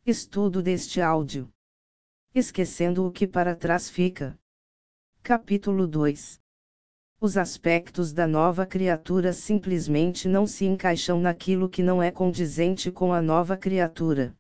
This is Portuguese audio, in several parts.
Estudo deste áudio. Esquecendo o que para trás fica. Capítulo 2. Os aspectos da nova criatura simplesmente não se encaixam naquilo que não é condizente com a nova criatura.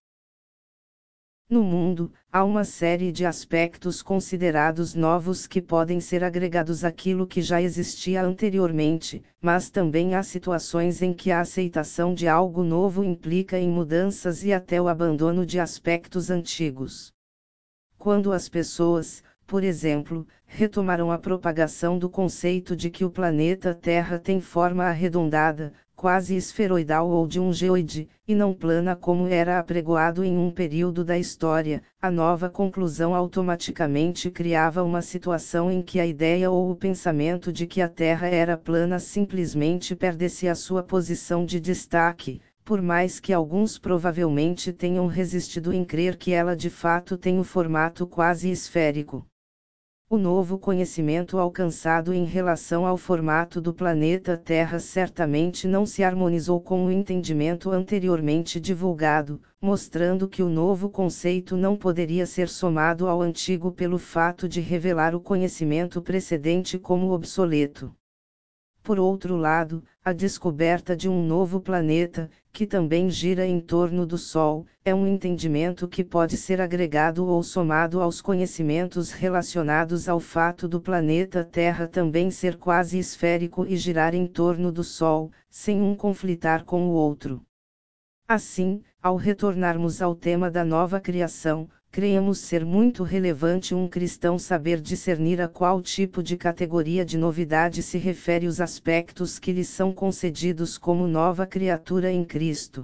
No mundo, há uma série de aspectos considerados novos que podem ser agregados àquilo que já existia anteriormente, mas também há situações em que a aceitação de algo novo implica em mudanças e até o abandono de aspectos antigos. Quando as pessoas, por exemplo, retomaram a propagação do conceito de que o planeta Terra tem forma arredondada, quase esferoidal ou de um geoide, e não plana como era apregoado em um período da história, a nova conclusão automaticamente criava uma situação em que a ideia ou o pensamento de que a Terra era plana simplesmente perdesse a sua posição de destaque, por mais que alguns provavelmente tenham resistido em crer que ela de fato tem o formato quase esférico. O novo conhecimento alcançado em relação ao formato do planeta Terra certamente não se harmonizou com o entendimento anteriormente divulgado, mostrando que o novo conceito não poderia ser somado ao antigo pelo fato de revelar o conhecimento precedente como obsoleto. Por outro lado, a descoberta de um novo planeta, que também gira em torno do Sol, é um entendimento que pode ser agregado ou somado aos conhecimentos relacionados ao fato do planeta Terra também ser quase esférico e girar em torno do Sol, sem um conflitar com o outro. Assim, ao retornarmos ao tema da nova criação, creemos ser muito relevante um cristão saber discernir a qual tipo de categoria de novidade se refere os aspectos que lhe são concedidos como nova criatura em Cristo.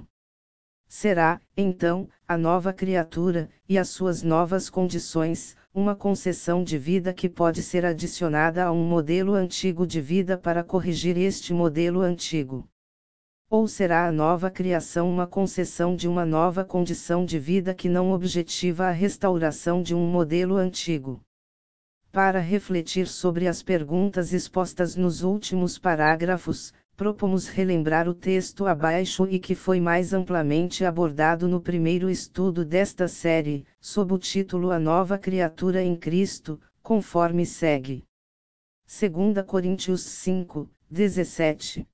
Será, então, a nova criatura, e as suas novas condições, uma concessão de vida que pode ser adicionada a um modelo antigo de vida para corrigir este modelo antigo? Ou será a nova criação uma concessão de uma nova condição de vida que não objetiva a restauração de um modelo antigo? Para refletir sobre as perguntas expostas nos últimos parágrafos, propomos relembrar o texto abaixo e que foi mais amplamente abordado no primeiro estudo desta série, sob o título A Nova Criatura em Cristo, conforme segue. 2 Coríntios 5, 17.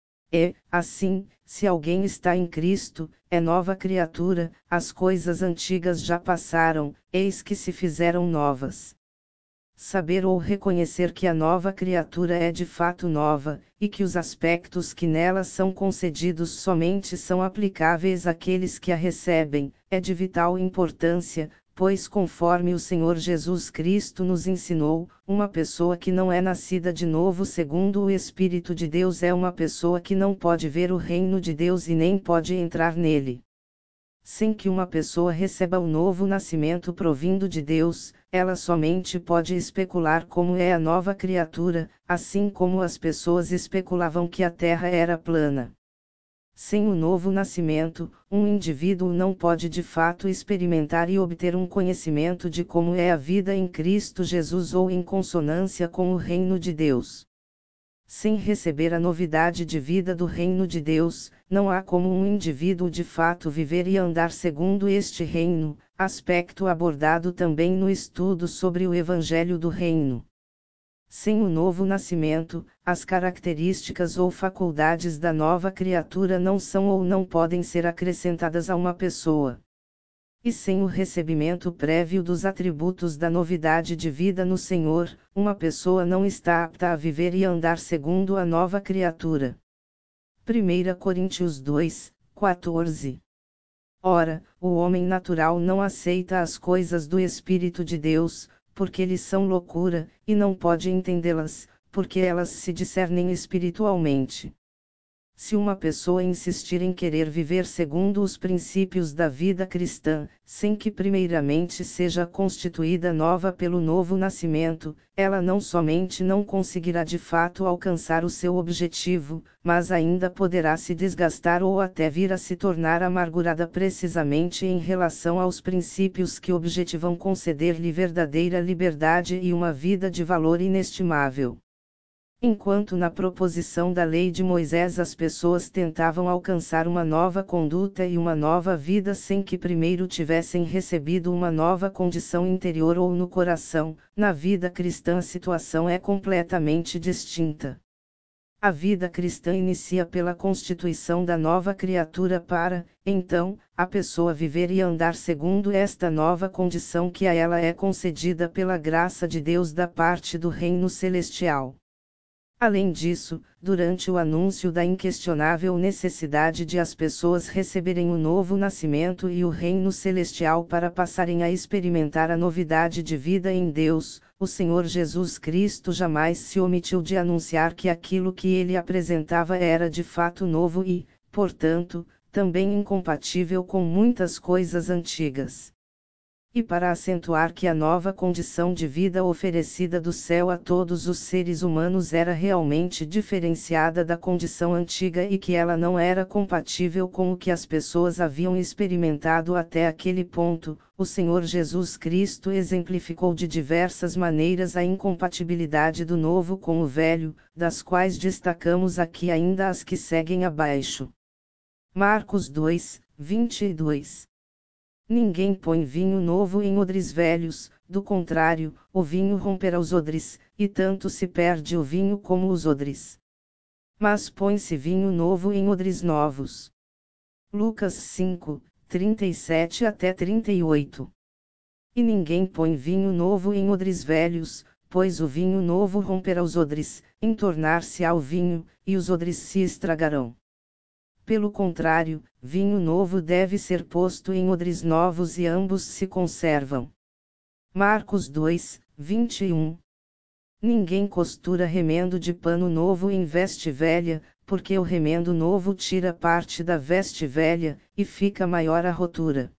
Assim, se alguém está em Cristo, é nova criatura, as coisas antigas já passaram, eis que se fizeram novas. Saber ou reconhecer que a nova criatura é de fato nova, e que os aspectos que nela são concedidos somente são aplicáveis àqueles que a recebem, é de vital importância, pois conforme o Senhor Jesus Cristo nos ensinou, uma pessoa que não é nascida de novo segundo o Espírito de Deus é uma pessoa que não pode ver o reino de Deus e nem pode entrar nele. Sem que uma pessoa receba o novo nascimento provindo de Deus, ela somente pode especular como é a nova criatura, assim como as pessoas especulavam que a terra era plana. Sem o novo nascimento, um indivíduo não pode de fato experimentar e obter um conhecimento de como é a vida em Cristo Jesus ou em consonância com o reino de Deus. Sem receber a novidade de vida do reino de Deus, não há como um indivíduo de fato viver e andar segundo este reino, aspecto abordado também no estudo sobre o Evangelho do Reino. Sem o novo nascimento, as características ou faculdades da nova criatura não são ou não podem ser acrescentadas a uma pessoa. E sem o recebimento prévio dos atributos da novidade de vida no Senhor, uma pessoa não está apta a viver e andar segundo a nova criatura. 1 Coríntios 2, 14. Ora, o homem natural não aceita as coisas do Espírito de Deus, porque lhes são loucura, e não pode entendê-las, porque elas se discernem espiritualmente. Se uma pessoa insistir em querer viver segundo os princípios da vida cristã, sem que primeiramente seja constituída nova pelo novo nascimento, ela não somente não conseguirá de fato alcançar o seu objetivo, mas ainda poderá se desgastar ou até vir a se tornar amargurada precisamente em relação aos princípios que objetivam conceder-lhe verdadeira liberdade e uma vida de valor inestimável. Enquanto na proposição da lei de Moisés as pessoas tentavam alcançar uma nova conduta e uma nova vida sem que primeiro tivessem recebido uma nova condição interior ou no coração, na vida cristã a situação é completamente distinta. A vida cristã inicia pela constituição da nova criatura para, então, a pessoa viver e andar segundo esta nova condição que a ela é concedida pela graça de Deus da parte do reino celestial. Além disso, durante o anúncio da inquestionável necessidade de as pessoas receberem o novo nascimento e o reino celestial para passarem a experimentar a novidade de vida em Deus, o Senhor Jesus Cristo jamais se omitiu de anunciar que aquilo que ele apresentava era de fato novo e, portanto, também incompatível com muitas coisas antigas. E para acentuar que a nova condição de vida oferecida do céu a todos os seres humanos era realmente diferenciada da condição antiga e que ela não era compatível com o que as pessoas haviam experimentado até aquele ponto, o Senhor Jesus Cristo exemplificou de diversas maneiras a incompatibilidade do novo com o velho, das quais destacamos aqui ainda as que seguem abaixo. Marcos 2, 22. Ninguém põe vinho novo em odres velhos, do contrário, o vinho romperá os odres, e tanto se perde o vinho como os odres. Mas põe-se vinho novo em odres novos. Lucas 5, 37 até 38. E ninguém põe vinho novo em odres velhos, pois o vinho novo romperá os odres, entornar-se-á o vinho, e os odres se estragarão. Pelo contrário, vinho novo deve ser posto em odres novos e ambos se conservam. Marcos 2, 21. Ninguém costura remendo de pano novo em veste velha, porque o remendo novo tira parte da veste velha, e fica maior a rotura.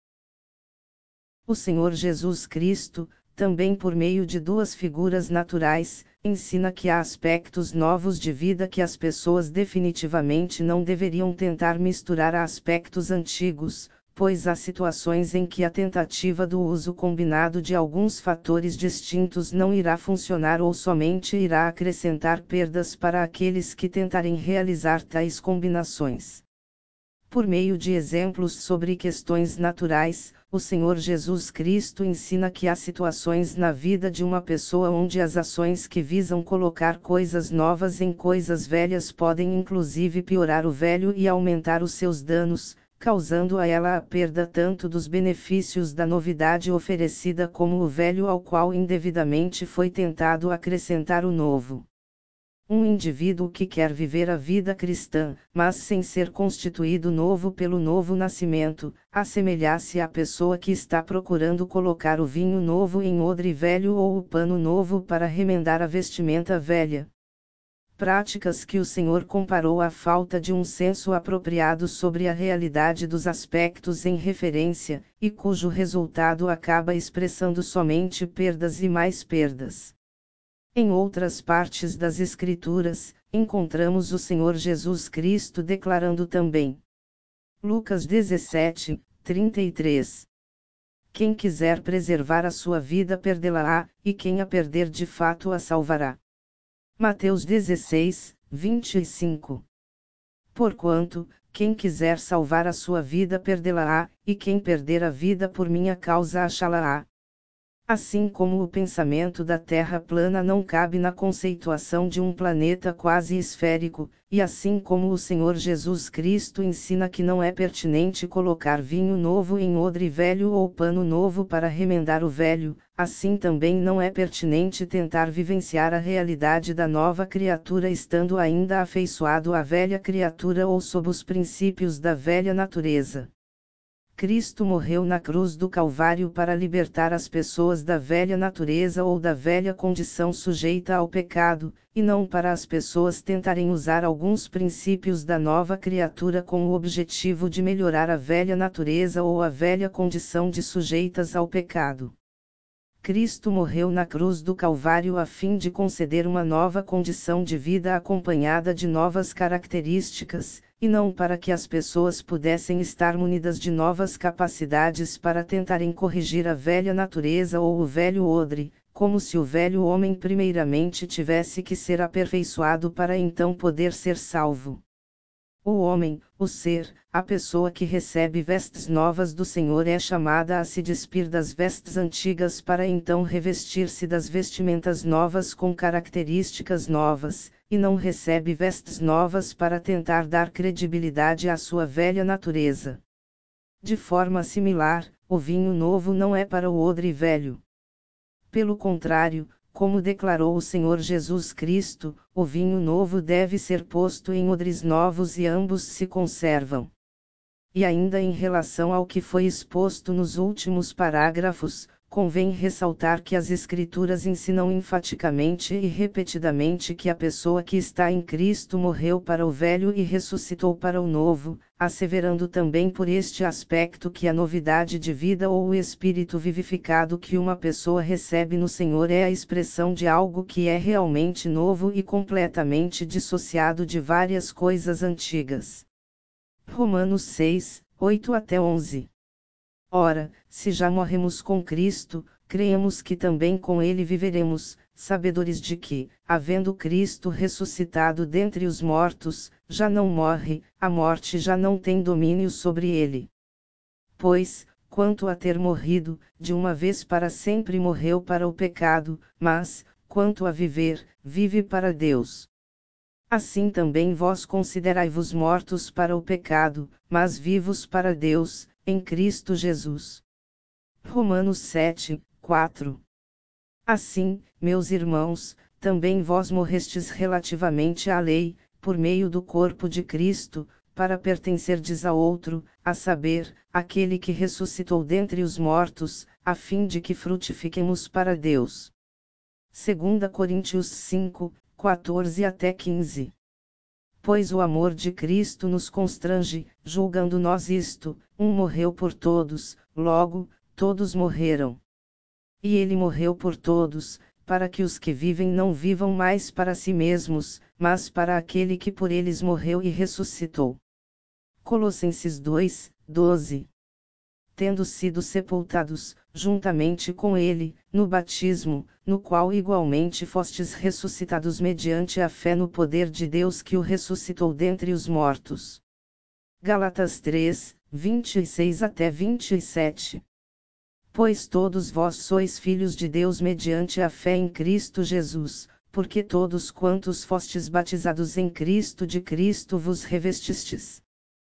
O Senhor Jesus Cristo, também por meio de duas figuras naturais, ensina que há aspectos novos de vida que as pessoas definitivamente não deveriam tentar misturar a aspectos antigos, pois há situações em que a tentativa do uso combinado de alguns fatores distintos não irá funcionar ou somente irá acrescentar perdas para aqueles que tentarem realizar tais combinações. Por meio de exemplos sobre questões naturais, o Senhor Jesus Cristo ensina que há situações na vida de uma pessoa onde as ações que visam colocar coisas novas em coisas velhas podem inclusive piorar o velho e aumentar os seus danos, causando a ela a perda tanto dos benefícios da novidade oferecida como o velho ao qual indevidamente foi tentado acrescentar o novo. Um indivíduo que quer viver a vida cristã, mas sem ser constituído novo pelo novo nascimento, assemelha-se à pessoa que está procurando colocar o vinho novo em odre velho ou o pano novo para remendar a vestimenta velha. Práticas que o Senhor comparou à falta de um senso apropriado sobre a realidade dos aspectos em referência, e cujo resultado acaba expressando somente perdas e mais perdas. Em outras partes das Escrituras, encontramos o Senhor Jesus Cristo declarando também. Lucas 17, 33. Quem quiser preservar a sua vida perdê-la-á, e quem a perder de fato a salvará. Mateus 16, 25. Porquanto, quem quiser salvar a sua vida perdê-la-á, e quem perder a vida por minha causa achá-la-á. Assim como o pensamento da Terra plana não cabe na conceituação de um planeta quase esférico, e assim como o Senhor Jesus Cristo ensina que não é pertinente colocar vinho novo em odre velho ou pano novo para remendar o velho, assim também não é pertinente tentar vivenciar a realidade da nova criatura estando ainda afeiçoado à velha criatura ou sob os princípios da velha natureza. Cristo morreu na cruz do Calvário para libertar as pessoas da velha natureza ou da velha condição sujeita ao pecado, e não para as pessoas tentarem usar alguns princípios da nova criatura com o objetivo de melhorar a velha natureza ou a velha condição de sujeitas ao pecado. Cristo morreu na cruz do Calvário a fim de conceder uma nova condição de vida acompanhada de novas características, e não para que as pessoas pudessem estar munidas de novas capacidades para tentarem corrigir a velha natureza ou o velho odre, como se o velho homem primeiramente tivesse que ser aperfeiçoado para então poder ser salvo. O homem, o ser, a pessoa que recebe vestes novas do Senhor é chamada a se despir das vestes antigas para então revestir-se das vestimentas novas com características novas, e não recebe vestes novas para tentar dar credibilidade à sua velha natureza. De forma similar, o vinho novo não é para o odre velho. Pelo contrário, como declarou o Senhor Jesus Cristo, o vinho novo deve ser posto em odres novos e ambos se conservam. E ainda em relação ao que foi exposto nos últimos parágrafos, convém ressaltar que as Escrituras ensinam enfaticamente e repetidamente que a pessoa que está em Cristo morreu para o velho e ressuscitou para o novo, asseverando também por este aspecto que a novidade de vida ou o espírito vivificado que uma pessoa recebe no Senhor é a expressão de algo que é realmente novo e completamente dissociado de várias coisas antigas. Romanos 6, 8 até 11. Ora, se já morremos com Cristo, cremos que também com Ele viveremos, sabedores de que, havendo Cristo ressuscitado dentre os mortos, já não morre, a morte já não tem domínio sobre ele. Pois, quanto a ter morrido, de uma vez para sempre morreu para o pecado, mas, quanto a viver, vive para Deus. Assim também vós considerai-vos mortos para o pecado, mas vivos para Deus, em Cristo Jesus. Romanos 7, 4. Assim, meus irmãos, também vós morrestes relativamente à lei, por meio do corpo de Cristo, para pertencerdes a outro, a saber, aquele que ressuscitou dentre os mortos, a fim de que frutifiquemos para Deus. 2 Coríntios 5, 14 até 15. Pois o amor de Cristo nos constrange, julgando nós isto, um morreu por todos, logo, todos morreram. E ele morreu por todos, para que os que vivem não vivam mais para si mesmos, mas para aquele que por eles morreu e ressuscitou. Colossenses 2, 12. Tendo sido sepultados, juntamente com ele, no batismo, no qual igualmente fostes ressuscitados mediante a fé no poder de Deus que o ressuscitou dentre os mortos. Gálatas 3, 26 até 27. Pois todos vós sois filhos de Deus mediante a fé em Cristo Jesus, porque todos quantos fostes batizados em Cristo de Cristo vos revestistes.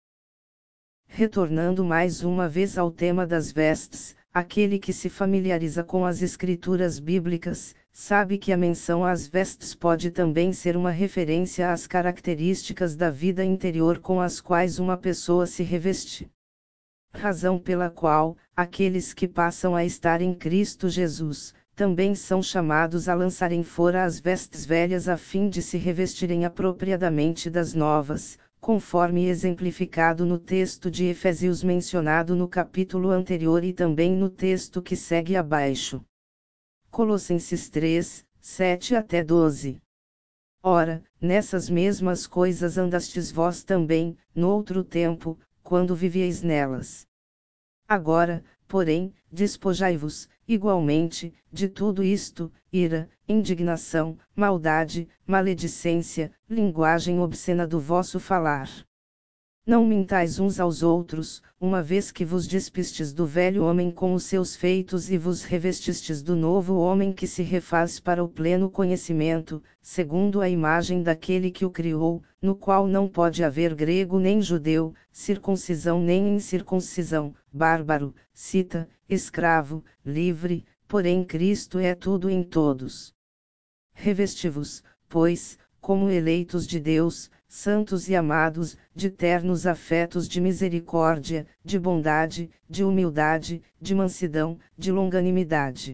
Retornando mais uma vez ao tema das vestes, aquele que se familiariza com as escrituras bíblicas, sabe que a menção às vestes pode também ser uma referência às características da vida interior com as quais uma pessoa se reveste. Razão pela qual, aqueles que passam a estar em Cristo Jesus, também são chamados a lançarem fora as vestes velhas a fim de se revestirem apropriadamente das novas, conforme exemplificado no texto de Efésios mencionado no capítulo anterior e também no texto que segue abaixo. Colossenses 3, 7 até 12. Ora, nessas mesmas coisas andastes vós também, noutro tempo, quando vivieis nelas. Agora, porém, despojai-vos, igualmente, de tudo isto: ira, indignação, maldade, maledicência, linguagem obscena do vosso falar. Não mintais uns aos outros, uma vez que vos despistes do velho homem com os seus feitos e vos revestistes do novo homem que se refaz para o pleno conhecimento, segundo a imagem daquele que o criou, no qual não pode haver grego nem judeu, circuncisão nem incircuncisão, bárbaro, cita, escravo, livre, porém Cristo é tudo em todos. Revesti-vos, pois, como eleitos de Deus, santos e amados, de ternos afetos de misericórdia, de bondade, de humildade, de mansidão, de longanimidade.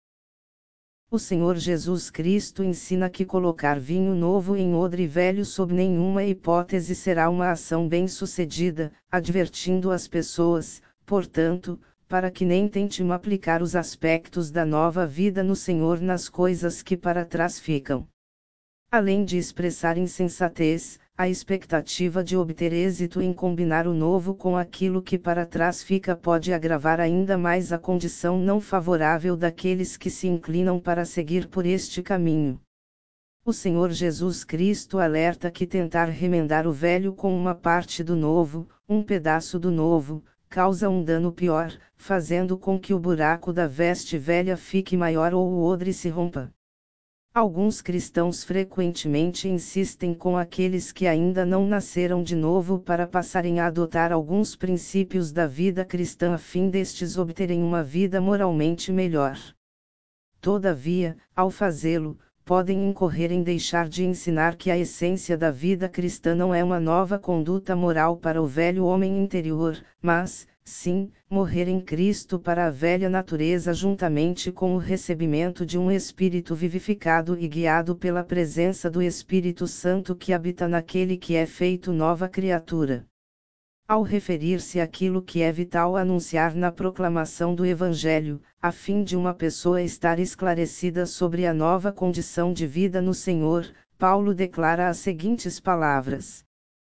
O Senhor Jesus Cristo ensina que colocar vinho novo em odre velho sob nenhuma hipótese será uma ação bem-sucedida, advertindo as pessoas, portanto, para que nem tentem aplicar os aspectos da nova vida no Senhor nas coisas que para trás ficam. Além de expressar insensatez, a expectativa de obter êxito em combinar o novo com aquilo que para trás fica pode agravar ainda mais a condição não favorável daqueles que se inclinam para seguir por este caminho. O Senhor Jesus Cristo alerta que tentar remendar o velho com uma parte do novo, um pedaço do novo, causa um dano pior, fazendo com que o buraco da veste velha fique maior ou o odre se rompa. Alguns cristãos frequentemente insistem com aqueles que ainda não nasceram de novo para passarem a adotar alguns princípios da vida cristã a fim destes obterem uma vida moralmente melhor. Todavia, ao fazê-lo, podem incorrer em deixar de ensinar que a essência da vida cristã não é uma nova conduta moral para o velho homem interior, mas, sim, morrer em Cristo para a velha natureza juntamente com o recebimento de um espírito vivificado e guiado pela presença do Espírito Santo que habita naquele que é feito nova criatura. Ao referir-se àquilo que é vital anunciar na proclamação do Evangelho, a fim de uma pessoa estar esclarecida sobre a nova condição de vida no Senhor, Paulo declara as seguintes palavras.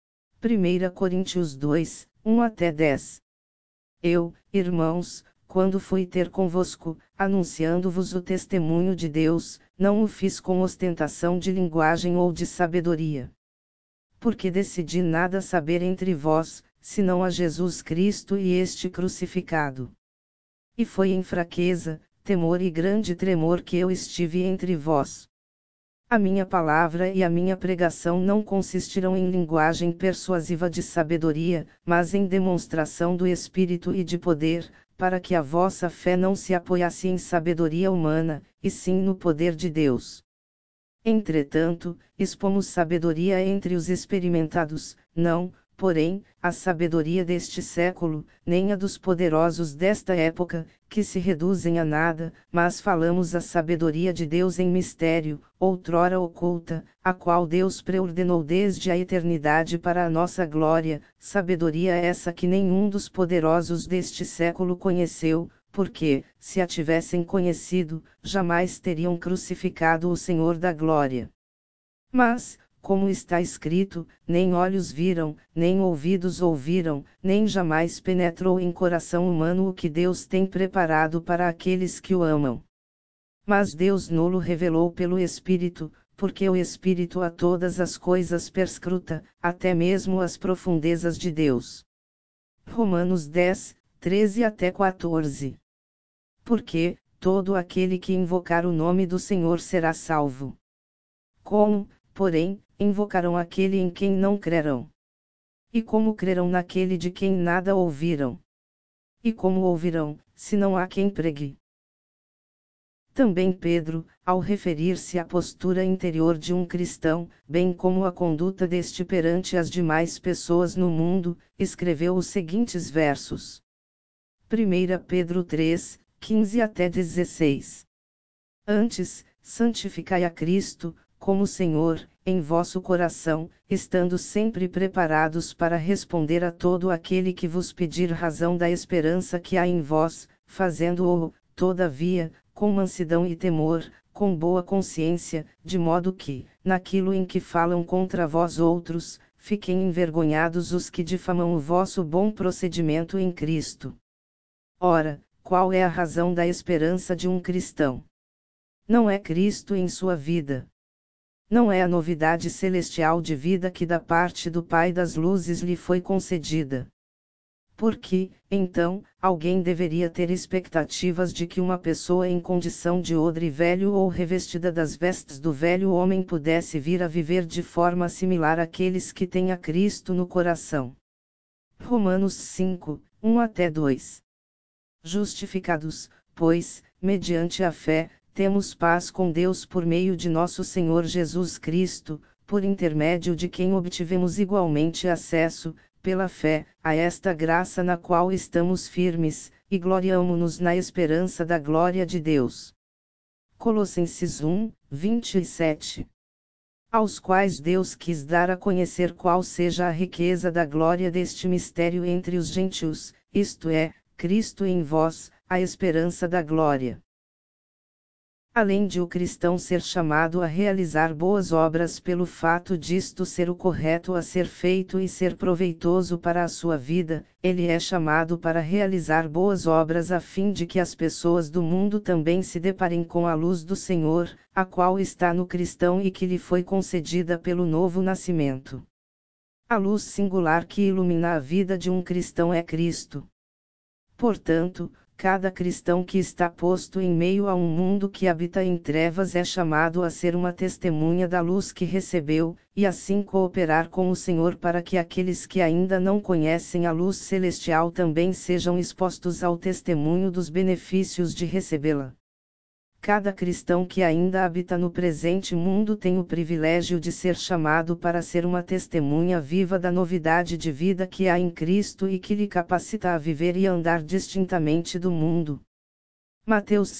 1 Coríntios 2, 1-10. Eu, irmãos, quando fui ter convosco, anunciando-vos o testemunho de Deus, não o fiz com ostentação de linguagem ou de sabedoria. Porque decidi nada saber entre vós, senão a Jesus Cristo e este crucificado. E foi em fraqueza, temor e grande tremor que eu estive entre vós. A minha palavra e a minha pregação não consistirão em linguagem persuasiva de sabedoria, mas em demonstração do Espírito e de poder, para que a vossa fé não se apoiasse em sabedoria humana, e sim no poder de Deus. Entretanto, expomos sabedoria entre os experimentados, não, porém, a sabedoria deste século, nem a dos poderosos desta época, que se reduzem a nada, mas falamos a sabedoria de Deus em mistério, outrora oculta, a qual Deus preordenou desde a eternidade para a nossa glória, sabedoria essa que nenhum dos poderosos deste século conheceu, porque, se a tivessem conhecido, jamais teriam crucificado o Senhor da glória. Mas, como está escrito, nem olhos viram, nem ouvidos ouviram, nem jamais penetrou em coração humano o que Deus tem preparado para aqueles que o amam. Mas Deus nolo revelou pelo Espírito, porque o Espírito a todas as coisas perscruta, até mesmo as profundezas de Deus. Romanos 10, 13-14. Porque, todo aquele que invocar o nome do Senhor será salvo. Como, porém, invocarão aquele em quem não crerão? E como crerão naquele de quem nada ouviram? E como ouvirão, se não há quem pregue? Também Pedro, ao referir-se à postura interior de um cristão, bem como a conduta deste perante as demais pessoas no mundo, escreveu os seguintes versos. 1 Pedro 3, 15-16. Antes, santificai a Cristo, como Senhor, em vosso coração, estando sempre preparados para responder a todo aquele que vos pedir razão da esperança que há em vós, fazendo-o, todavia, com mansidão e temor, com boa consciência, de modo que, naquilo em que falam contra vós outros, fiquem envergonhados os que difamam o vosso bom procedimento em Cristo. Ora, qual é a razão da esperança de um cristão? Não é Cristo em sua vida. Não é a novidade celestial de vida que da parte do Pai das luzes lhe foi concedida. Porque, então, alguém deveria ter expectativas de que uma pessoa em condição de odre velho ou revestida das vestes do velho homem pudesse vir a viver de forma similar àqueles que têm a Cristo no coração. Romanos 5, 1-2. Justificados, pois, mediante a fé, temos paz com Deus por meio de nosso Senhor Jesus Cristo, por intermédio de quem obtivemos igualmente acesso, pela fé, a esta graça na qual estamos firmes, e gloriamo-nos na esperança da glória de Deus. Colossenses 1, 27. Aos quais Deus quis dar a conhecer qual seja a riqueza da glória deste mistério entre os gentios, isto é, Cristo em vós, a esperança da glória. Além de o cristão ser chamado a realizar boas obras pelo fato disto ser o correto a ser feito e ser proveitoso para a sua vida, ele é chamado para realizar boas obras a fim de que as pessoas do mundo também se deparem com a luz do Senhor, a qual está no cristão e que lhe foi concedida pelo novo nascimento. A luz singular que ilumina a vida de um cristão é Cristo. Portanto, cada cristão que está posto em meio a um mundo que habita em trevas é chamado a ser uma testemunha da luz que recebeu, e assim cooperar com o Senhor para que aqueles que ainda não conhecem a luz celestial também sejam expostos ao testemunho dos benefícios de recebê-la. Cada cristão que ainda habita no presente mundo tem o privilégio de ser chamado para ser uma testemunha viva da novidade de vida que há em Cristo e que lhe capacita a viver e andar distintamente do mundo. Mateus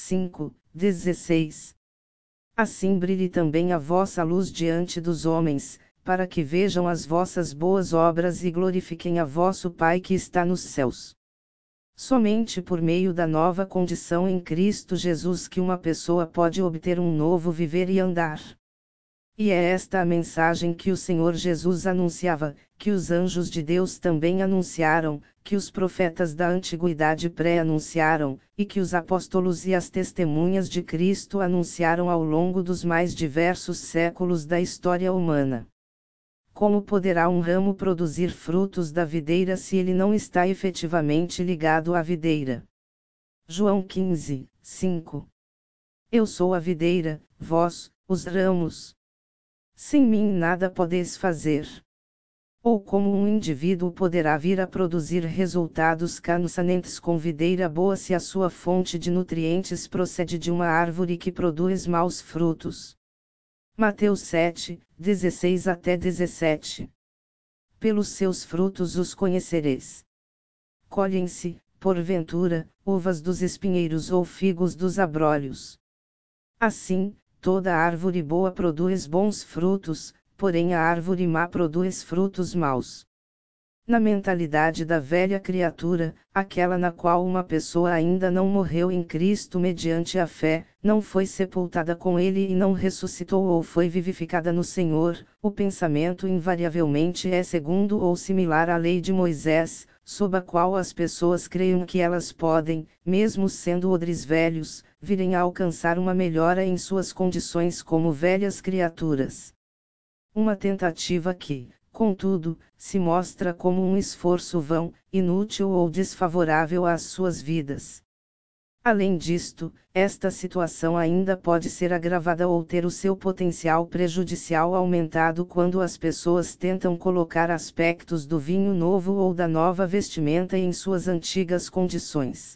5:16. Assim brilhe também a vossa luz diante dos homens, para que vejam as vossas boas obras e glorifiquem a vosso Pai que está nos céus. Somente por meio da nova condição em Cristo Jesus que uma pessoa pode obter um novo viver e andar. E é esta a mensagem que o Senhor Jesus anunciava, que os anjos de Deus também anunciaram, que os profetas da antiguidade pré-anunciaram, e que os apóstolos e as testemunhas de Cristo anunciaram ao longo dos mais diversos séculos da história humana. Como poderá um ramo produzir frutos da videira se ele não está efetivamente ligado à videira? João 15:5. Eu sou a videira, vós, os ramos. Sem mim nada podeis fazer. Ou como um indivíduo poderá vir a produzir resultados consonantes com videira boa se a sua fonte de nutrientes procede de uma árvore que produz maus frutos? Mateus 7:16-17. Pelos seus frutos os conhecereis. Colhem-se, porventura, uvas dos espinheiros ou figos dos abrolhos. Assim, toda árvore boa produz bons frutos, porém a árvore má produz frutos maus. Na mentalidade da velha criatura, aquela na qual uma pessoa ainda não morreu em Cristo mediante a fé, não foi sepultada com ele e não ressuscitou ou foi vivificada no Senhor, o pensamento invariavelmente é segundo ou similar à lei de Moisés, sob a qual as pessoas creiam que elas podem, mesmo sendo odres velhos, virem a alcançar uma melhora em suas condições como velhas criaturas. Uma tentativa que, contudo, se mostra como um esforço vão, inútil ou desfavorável às suas vidas. Além disto, esta situação ainda pode ser agravada ou ter o seu potencial prejudicial aumentado quando as pessoas tentam colocar aspectos do vinho novo ou da nova vestimenta em suas antigas condições.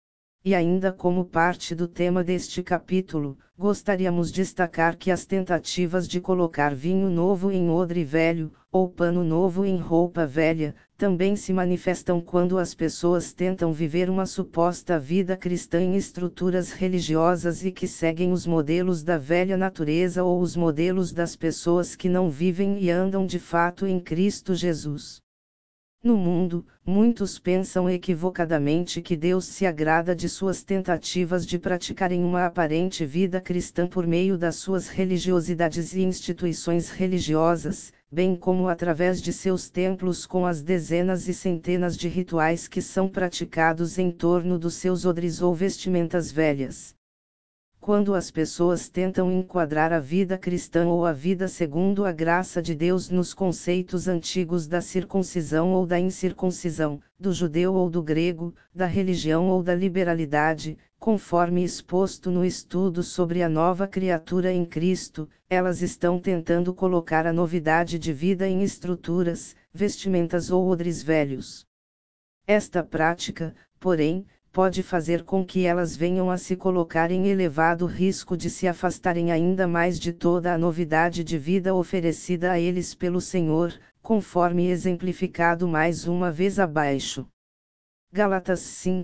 E ainda como parte do tema deste capítulo, gostaríamos de destacar que as tentativas de colocar vinho novo em odre velho, ou pano novo em roupa velha, também se manifestam quando as pessoas tentam viver uma suposta vida cristã em estruturas religiosas e que seguem os modelos da velha natureza ou os modelos das pessoas que não vivem e andam de fato em Cristo Jesus. No mundo, muitos pensam equivocadamente que Deus se agrada de suas tentativas de praticarem uma aparente vida cristã por meio das suas religiosidades e instituições religiosas, bem como através de seus templos com as dezenas e centenas de rituais que são praticados em torno dos seus odres ou vestimentas velhas. Quando as pessoas tentam enquadrar a vida cristã ou a vida segundo a graça de Deus nos conceitos antigos da circuncisão ou da incircuncisão, do judeu ou do grego, da religião ou da liberalidade, conforme exposto no estudo sobre a nova criatura em Cristo, elas estão tentando colocar a novidade de vida em estruturas, vestimentas ou odres velhos. Esta prática, porém, pode fazer com que elas venham a se colocar em elevado risco de se afastarem ainda mais de toda a novidade de vida oferecida a eles pelo Senhor, conforme exemplificado mais uma vez abaixo. Gálatas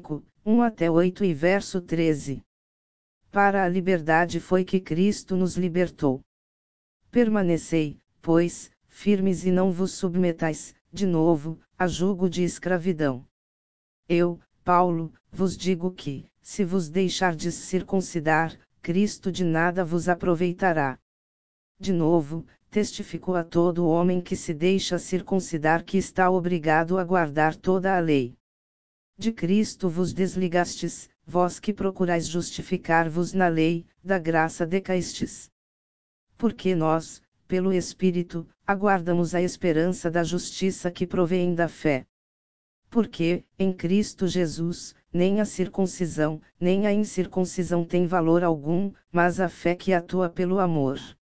5:1-8 e verso 13. Para a liberdade foi que Cristo nos libertou. Permanecei, pois, firmes e não vos submetais, de novo, a jugo de escravidão. Eu, Paulo, vos digo que, se vos deixardes circuncidar, Cristo de nada vos aproveitará. De novo, testifico a todo homem que se deixa circuncidar que está obrigado a guardar toda a lei. De Cristo vos desligastes, vós que procurais justificar-vos na lei, da graça decaístes. Porque nós, pelo Espírito, aguardamos a esperança da justiça que provém da fé. Porque, em Cristo Jesus, nem a circuncisão, nem a incircuncisão tem valor algum, mas a fé que atua pelo amor.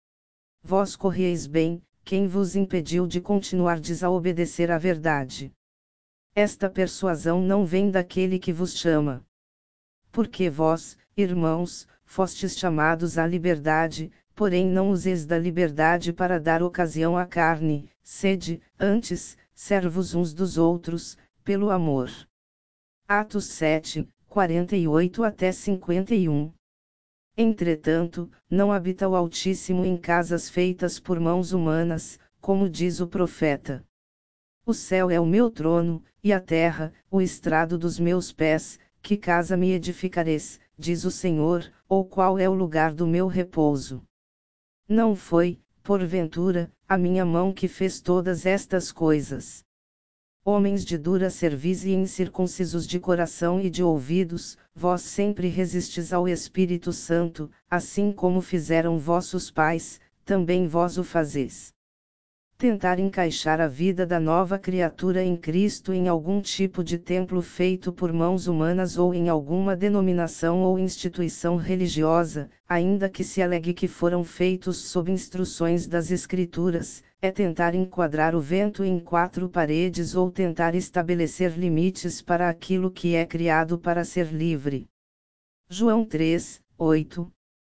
Vós corrieis bem, quem vos impediu de continuardes a obedecer à verdade? Esta persuasão não vem daquele que vos chama. Porque vós, irmãos, fostes chamados à liberdade, porém não useis da liberdade para dar ocasião à carne, sede, antes, servos uns dos outros, pelo amor. Atos 7, 48 até 51. Entretanto, não habita o Altíssimo em casas feitas por mãos humanas, como diz o profeta. O céu é o meu trono, e a terra, o estrado dos meus pés, que casa me edificareis, diz o Senhor, ou qual é o lugar do meu repouso? Não foi, porventura, a minha mão que fez todas estas coisas? Homens de dura cerviz e incircuncisos de coração e de ouvidos, vós sempre resistes ao Espírito Santo, assim como fizeram vossos pais, também vós o fazeis. Tentar encaixar a vida da nova criatura em Cristo em algum tipo de templo feito por mãos humanas ou em alguma denominação ou instituição religiosa, ainda que se alegue que foram feitos sob instruções das Escrituras, é tentar enquadrar o vento em quatro paredes ou tentar estabelecer limites para aquilo que é criado para ser livre. João 3, 8.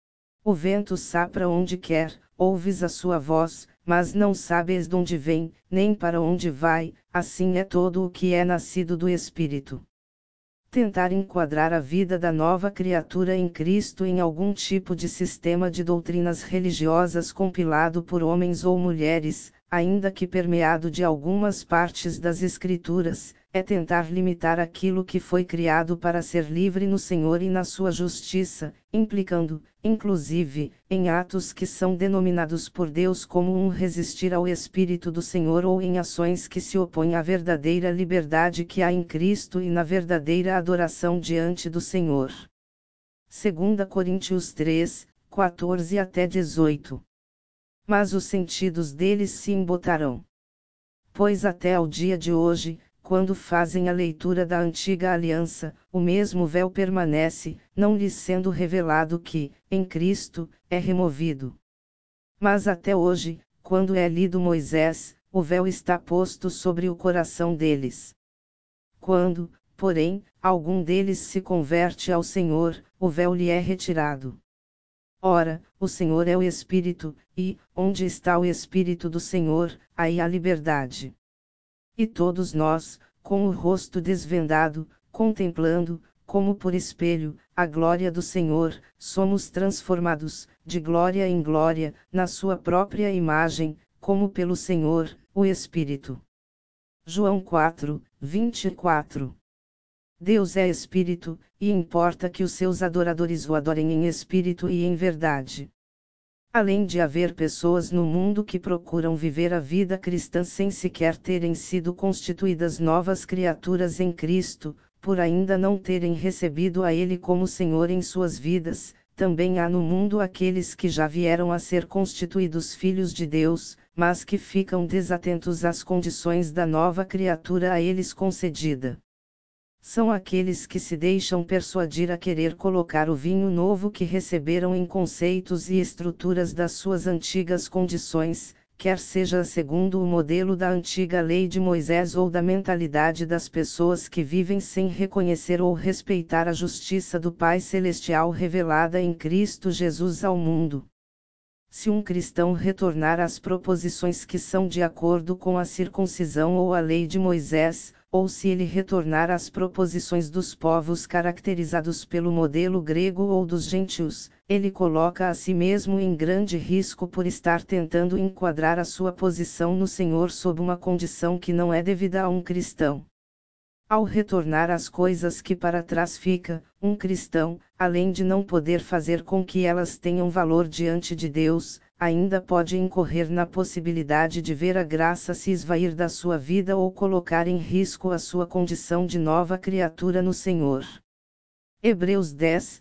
O vento sopra onde quer, ouves a sua voz, mas não sabes de onde vem, nem para onde vai, assim é todo o que é nascido do Espírito. Tentar enquadrar a vida da nova criatura em Cristo em algum tipo de sistema de doutrinas religiosas compilado por homens ou mulheres, ainda que permeado de algumas partes das Escrituras, é tentar limitar aquilo que foi criado para ser livre no Senhor e na sua justiça, implicando, inclusive, em atos que são denominados por Deus como um resistir ao Espírito do Senhor ou em ações que se opõem à verdadeira liberdade que há em Cristo e na verdadeira adoração diante do Senhor. 2 Coríntios 3, 14 até 18. Mas os sentidos deles se embotarão. Pois até ao dia de hoje, quando fazem a leitura da antiga aliança, o mesmo véu permanece, não lhes sendo revelado que, em Cristo, é removido. Mas até hoje, quando é lido Moisés, o véu está posto sobre o coração deles. Quando, porém, algum deles se converte ao Senhor, o véu lhe é retirado. Ora, o Senhor é o Espírito, e, onde está o Espírito do Senhor, aí há liberdade. E todos nós, com o rosto desvendado, contemplando, como por espelho, a glória do Senhor, somos transformados, de glória em glória, na sua própria imagem, como pelo Senhor, o Espírito. João 4, 24. Deus é Espírito, e importa que os seus adoradores o adorem em espírito e em verdade. Além de haver pessoas no mundo que procuram viver a vida cristã sem sequer terem sido constituídas novas criaturas em Cristo, por ainda não terem recebido a Ele como Senhor em suas vidas, também há no mundo aqueles que já vieram a ser constituídos filhos de Deus, mas que ficam desatentos às condições da nova criatura a eles concedida. São aqueles que se deixam persuadir a querer colocar o vinho novo que receberam em conceitos e estruturas das suas antigas condições, quer seja segundo o modelo da antiga lei de Moisés ou da mentalidade das pessoas que vivem sem reconhecer ou respeitar a justiça do Pai Celestial revelada em Cristo Jesus ao mundo. Se um cristão retornar às proposições que são de acordo com a circuncisão ou a lei de Moisés, ou se ele retornar às proposições dos povos caracterizados pelo modelo grego ou dos gentios, ele coloca a si mesmo em grande risco por estar tentando enquadrar a sua posição no Senhor sob uma condição que não é devida a um cristão. Ao retornar às coisas que para trás fica, um cristão, além de não poder fazer com que elas tenham valor diante de Deus, ainda pode incorrer na possibilidade de ver a graça se esvair da sua vida ou colocar em risco a sua condição de nova criatura no Senhor. Hebreus 10,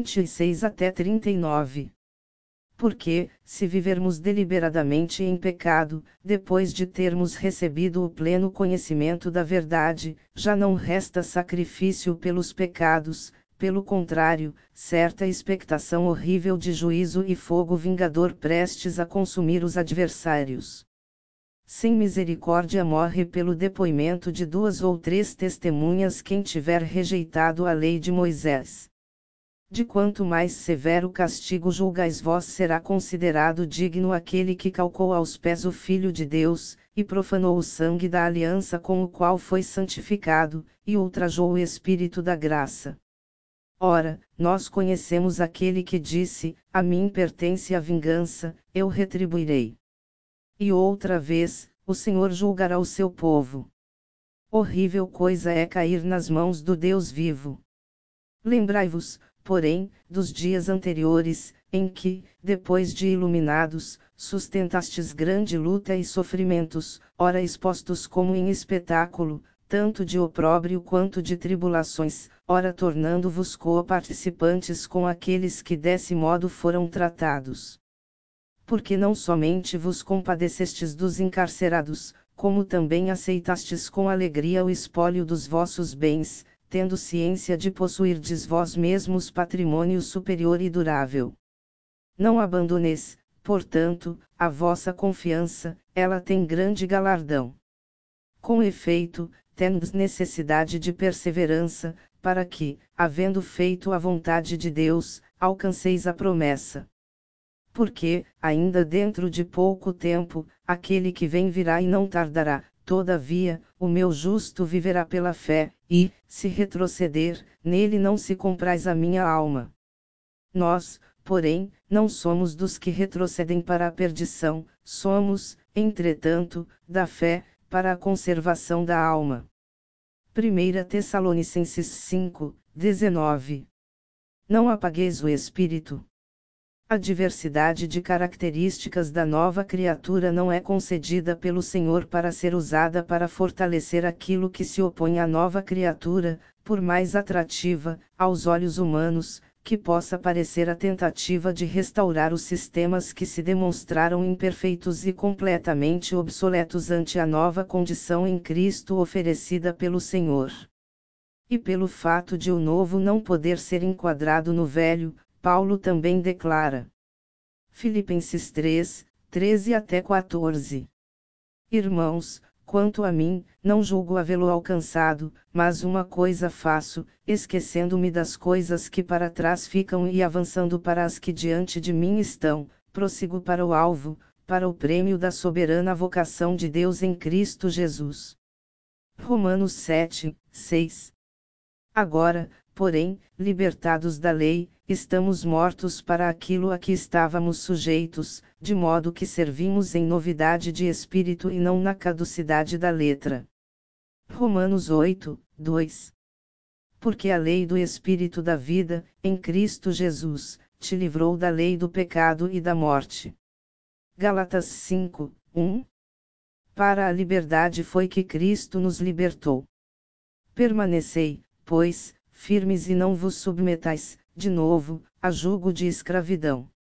26 até 39. Porque, se vivermos deliberadamente em pecado, depois de termos recebido o pleno conhecimento da verdade, já não resta sacrifício pelos pecados, pelo contrário, certa expectação horrível de juízo e fogo vingador prestes a consumir os adversários. Sem misericórdia morre pelo depoimento de 2 ou 3 testemunhas quem tiver rejeitado a lei de Moisés. De quanto mais severo castigo julgais vós, será considerado digno aquele que calcou aos pés o Filho de Deus, e profanou o sangue da aliança com o qual foi santificado, e ultrajou o Espírito da graça. Ora, nós conhecemos aquele que disse: a mim pertence a vingança, eu retribuirei. E outra vez, o Senhor julgará o seu povo. Horrível coisa é cair nas mãos do Deus vivo. Lembrai-vos, porém, dos dias anteriores, em que, depois de iluminados, sustentastes grande luta e sofrimentos, ora expostos como em espetáculo, tanto de opróbrio quanto de tribulações, ora tornando-vos co-participantes com aqueles que desse modo foram tratados. Porque não somente vos compadecestes dos encarcerados, como também aceitastes com alegria o espólio dos vossos bens, tendo ciência de possuirdes vós mesmos patrimônio superior e durável. Não abandoneis, portanto, a vossa confiança, ela tem grande galardão. Com efeito, tendes necessidade de perseverança, para que, havendo feito a vontade de Deus, alcanceis a promessa. Porque, ainda dentro de pouco tempo, aquele que vem virá e não tardará. Todavia, o meu justo viverá pela fé, e, se retroceder, nele não se compraz a minha alma. Nós, porém, não somos dos que retrocedem para a perdição, somos, entretanto, da fé, para a conservação da alma. 1 Tessalonicenses 5, 19. Não apagueis o espírito. A diversidade de características da nova criatura não é concedida pelo Senhor para ser usada para fortalecer aquilo que se opõe à nova criatura, por mais atrativa, aos olhos humanos, que possa parecer a tentativa de restaurar os sistemas que se demonstraram imperfeitos e completamente obsoletos ante a nova condição em Cristo oferecida pelo Senhor. E pelo fato de o novo não poder ser enquadrado no velho, Paulo também declara. Filipenses 3, 13 até 14. Irmãos, quanto a mim, não julgo havê-lo alcançado, mas uma coisa faço, esquecendo-me das coisas que para trás ficam e avançando para as que diante de mim estão, prossigo para o alvo, para o prêmio da soberana vocação de Deus em Cristo Jesus. Romanos 7, 6. Agora, porém, libertados da lei, estamos mortos para aquilo a que estávamos sujeitos, de modo que servimos em novidade de espírito e não na caducidade da letra. Romanos 8, 2. Porque a lei do Espírito da vida, em Cristo Jesus, te livrou da lei do pecado e da morte. Gálatas 5, 1. Para a liberdade foi que Cristo nos libertou. Permanecei, pois, firmes e não vos submetais, de novo, a jugo de escravidão.